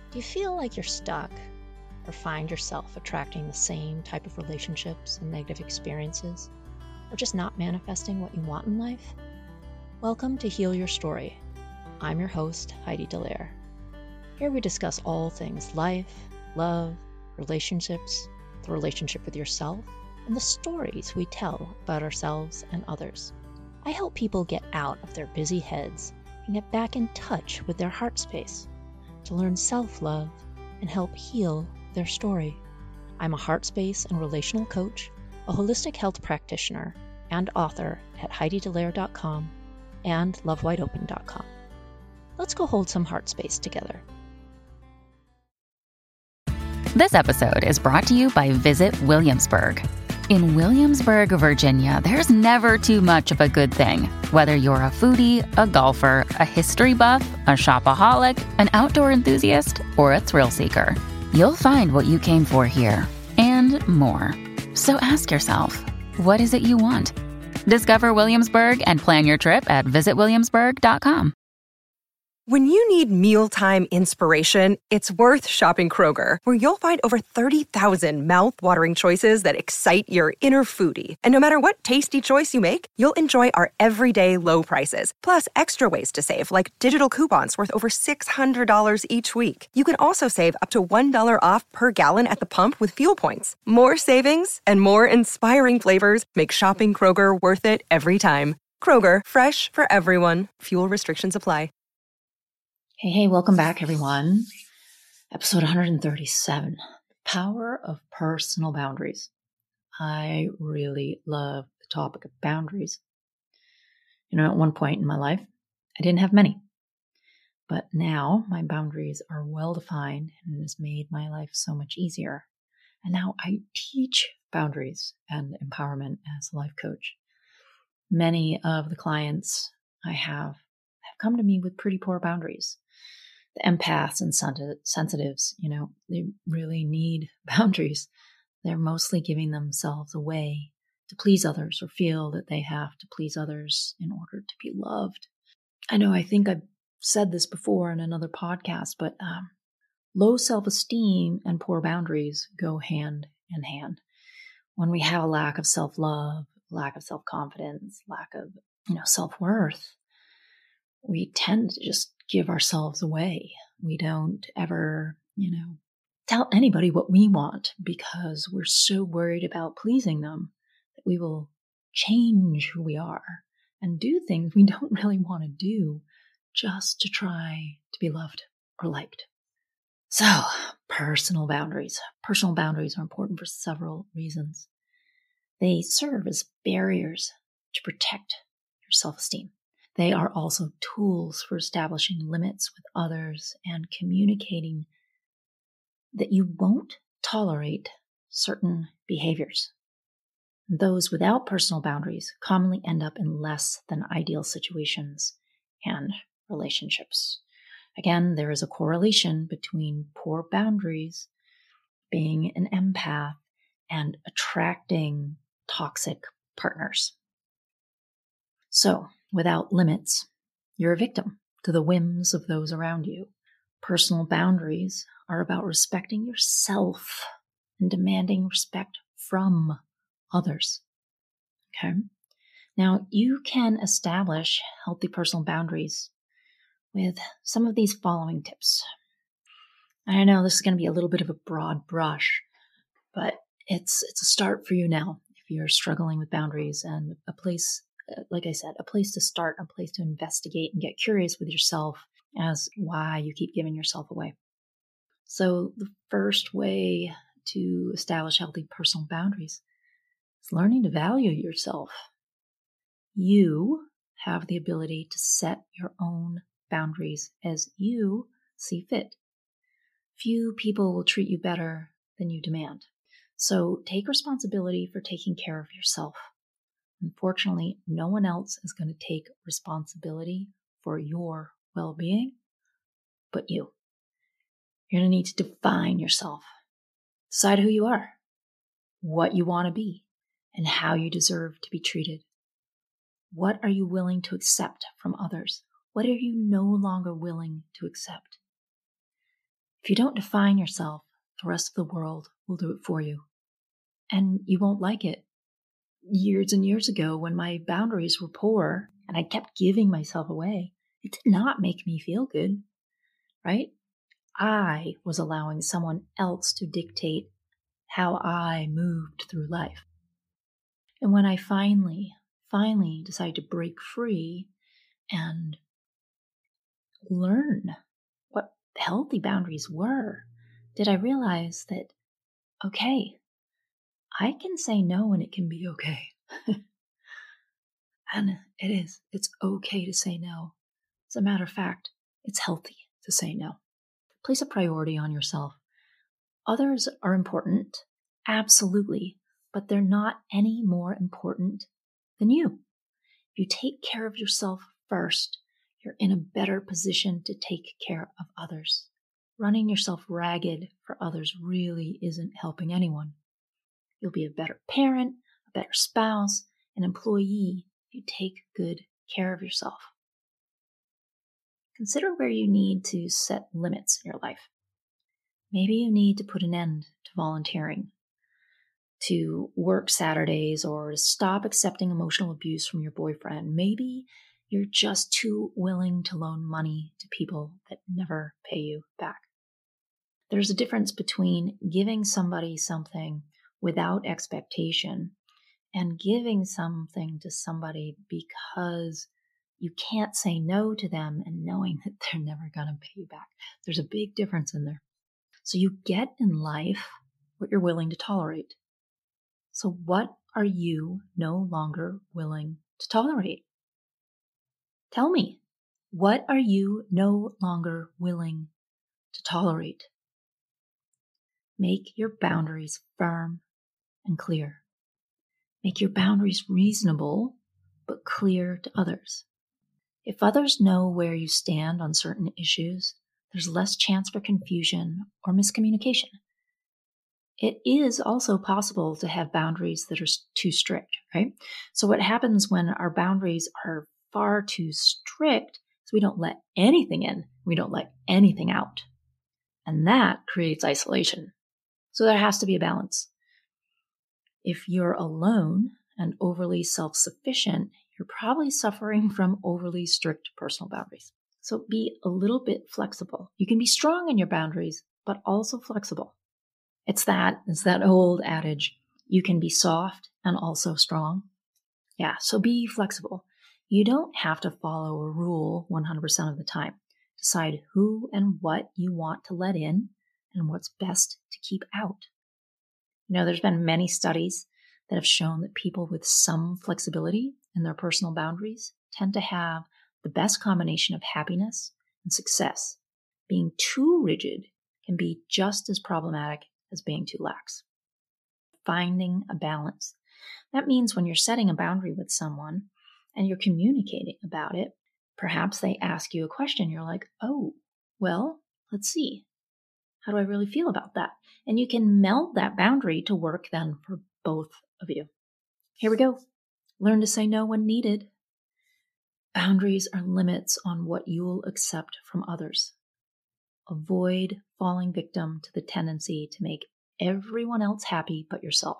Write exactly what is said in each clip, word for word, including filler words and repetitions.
Do you feel like you're stuck or find yourself attracting the same type of relationships and negative experiences, or just not manifesting what you want in life? Welcome to Heal Your Story. I'm your host, Heidi Dallaire. Here we discuss all things life, love, relationships, the relationship with yourself, and the stories we tell about ourselves and others. I help people get out of their busy heads and get back in touch with their heart space to learn self-love and help heal their story. I'm a heart space and relational coach, a holistic health practitioner, and author at heidi dallaire dot com and love wide open dot com. Let's go hold some heart space together. This episode is brought to you by Visit Williamsburg. In Williamsburg, Virginia, there's never too much of a good thing. Whether you're a foodie, a golfer, a history buff, a shopaholic, an outdoor enthusiast, or a thrill seeker, you'll find what you came for here and more. So ask yourself, what is it you want? Discover Williamsburg and plan your trip at visit williamsburg dot com. When you need mealtime inspiration, it's worth shopping Kroger, where you'll find over thirty thousand mouth-watering choices that excite your inner foodie. And no matter what tasty choice you make, you'll enjoy our everyday low prices, plus extra ways to save, like digital coupons worth over six hundred dollars each week. You can also save up to one dollar off per gallon at the pump with fuel points. More savings and more inspiring flavors make shopping Kroger worth it every time. Kroger, fresh for everyone. Fuel restrictions apply. Hey, hey, welcome back, everyone. Episode one hundred thirty-seven, Power of Personal Boundaries. I really love the topic of boundaries. You know, at one point in my life, I didn't have many. But now my boundaries are well-defined and it has made my life so much easier. And now I teach boundaries and empowerment as a life coach. Many of the clients I have have come to me with pretty poor boundaries. The empaths and sensitives, you know, they really need boundaries. They're mostly giving themselves away to please others or feel that they have to please others in order to be loved. I know, I think I've said this before in another podcast, but um, low self-esteem and poor boundaries go hand in hand. When we have a lack of self-love, lack of self-confidence, lack of, you know, self-worth, we tend to just give ourselves away. We don't ever, you know, tell anybody what we want because we're so worried about pleasing them that we will change who we are and do things we don't really want to do just to try to be loved or liked. So, personal boundaries. Personal boundaries are important for several reasons. They serve as barriers to protect your self-esteem. They are also tools for establishing limits with others and communicating that you won't tolerate certain behaviors. Those without personal boundaries commonly end up in less than ideal situations and relationships. Again, there is a correlation between poor boundaries, being an empath, and attracting toxic partners. So, without limits, you're a victim to the whims of those around you. Personal boundaries are about respecting yourself and demanding respect from others. Okay? Now, you can establish healthy personal boundaries with some of these following tips. I know this is going to be a little bit of a broad brush, but it's it's a start for you now if you're struggling with boundaries, and a place, like I said, a place to start, a place to investigate and get curious with yourself as why you keep giving yourself away. So the first way to establish healthy personal boundaries is learning to value yourself. You have the ability to set your own boundaries as you see fit. Few people will treat you better than you demand. So take responsibility for taking care of yourself. Unfortunately, no one else is going to take responsibility for your well-being but you. You're going to need to define yourself. Decide who you are, what you want to be, and how you deserve to be treated. What are you willing to accept from others? What are you no longer willing to accept? If you don't define yourself, the rest of the world will do it for you. And you won't like it. Years and years ago, when my boundaries were poor and I kept giving myself away, it did not make me feel good, right? I was allowing someone else to dictate how I moved through life. And when I finally, finally decided to break free and learn what healthy boundaries were, did I realize that, okay, I can say no and it can be okay. And it is. It's okay to say no. As a matter of fact, it's healthy to say no. Place a priority on yourself. Others are important, absolutely, but they're not any more important than you. If you take care of yourself first, you're in a better position to take care of others. Running yourself ragged for others really isn't helping anyone. You'll be a better parent, a better spouse, an employee if you take good care of yourself. Consider where you need to set limits in your life. Maybe you need to put an end to volunteering, to work Saturdays, or to stop accepting emotional abuse from your boyfriend. Maybe you're just too willing to loan money to people that never pay you back. There's a difference between giving somebody something without expectation and giving something to somebody because you can't say no to them and knowing that they're never going to pay you back. There's a big difference in there. So you get in life what you're willing to tolerate. So what are you no longer willing to tolerate? Tell me, what are you no longer willing to tolerate? Make your boundaries firm and clear. Make your boundaries reasonable but clear to others. If others know where you stand on certain issues, there's less chance for confusion or miscommunication. It is also possible to have boundaries that are too strict, right? So what happens when our boundaries are far too strict is we don't let anything in, we don't let anything out. And that creates isolation. So there has to be a balance. If you're alone and overly self-sufficient, you're probably suffering from overly strict personal boundaries. So be a little bit flexible. You can be strong in your boundaries, but also flexible. It's that, it's that old adage, you can be soft and also strong. Yeah, so be flexible. You don't have to follow a rule one hundred percent of the time. Decide who and what you want to let in and what's best to keep out. You know, there's been many studies that have shown that people with some flexibility in their personal boundaries tend to have the best combination of happiness and success. Being too rigid can be just as problematic as being too lax. Finding a balance. That means when you're setting a boundary with someone and you're communicating about it, perhaps they ask you a question. You're like, oh, well, let's see. How do I really feel about that? And you can meld that boundary to work then for both of you. Here we go. Learn to say no when needed. Boundaries are limits on what you'll accept from others. Avoid falling victim to the tendency to make everyone else happy but yourself.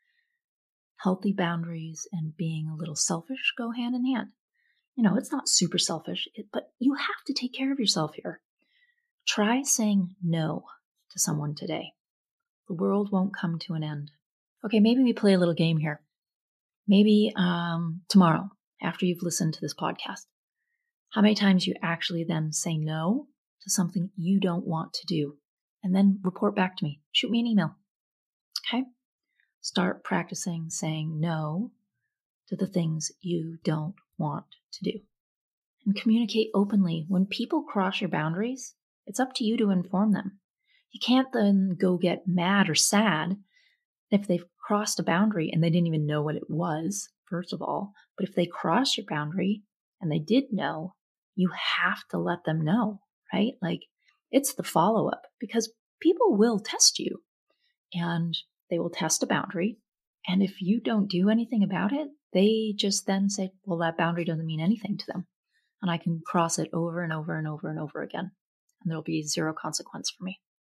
Healthy boundaries and being a little selfish go hand in hand. You know, it's not super selfish, but you have to take care of yourself here. Try saying no to someone today. The world won't come to an end. Okay, maybe we play a little game here. Maybe um, tomorrow, after you've listened to this podcast, how many times you actually then say no to something you don't want to do, and then report back to me. Shoot me an email. Okay? Start practicing saying no to the things you don't want to do. And communicate openly. When people cross your boundaries, it's up to you to inform them. You can't then go get mad or sad if they've crossed a boundary and they didn't even know what it was, first of all. But if they cross your boundary and they did know, you have to let them know, right? Like, it's the follow-up, because people will test you and they will test a boundary. And if you don't do anything about it, they just then say, well, that boundary doesn't mean anything to them. And I can cross it over and over and over and over again. And there'll be zero consequence for me.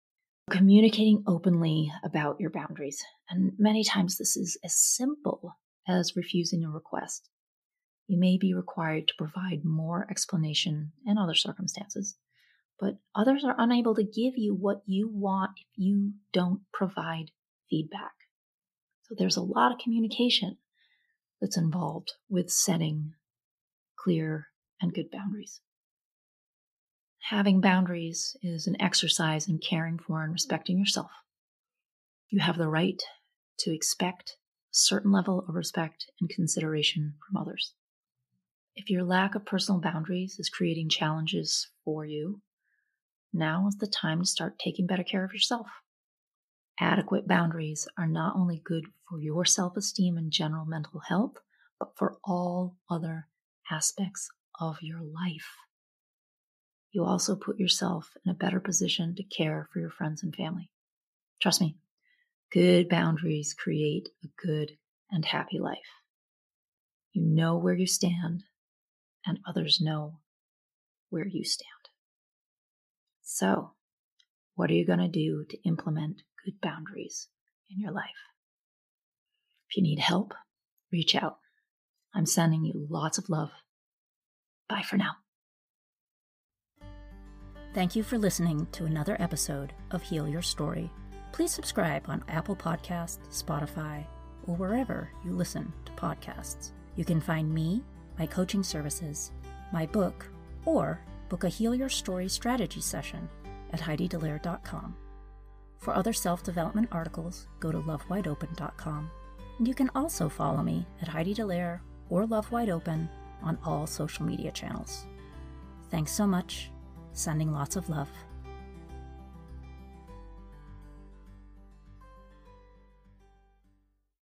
Communicating openly about your boundaries. And many times this is as simple as refusing a request. You may be required to provide more explanation in other circumstances, but others are unable to give you what you want if you don't provide feedback. So there's a lot of communication that's involved with setting clear and good boundaries. Having boundaries is an exercise in caring for and respecting yourself. You have the right to expect a certain level of respect and consideration from others. If your lack of personal boundaries is creating challenges for you, now is the time to start taking better care of yourself. Adequate boundaries are not only good for your self-esteem and general mental health, but for all other aspects of your life. You also put yourself in a better position to care for your friends and family. Trust me, good boundaries create a good and happy life. You know where you stand, and others know where you stand. So, what are you going to do to implement good boundaries in your life? If you need help, reach out. I'm sending you lots of love. Bye for now. Thank you for listening to another episode of Heal Your Story. Please subscribe on Apple Podcasts, Spotify, or wherever you listen to podcasts. You can find me, my coaching services, my book, or book a Heal Your Story strategy session at heidi dallaire dot com. For other self-development articles, go to love wide open dot com. And you can also follow me at Heidi Dallaire or Love Wide Open on all social media channels. Thanks so much. Sending lots of love.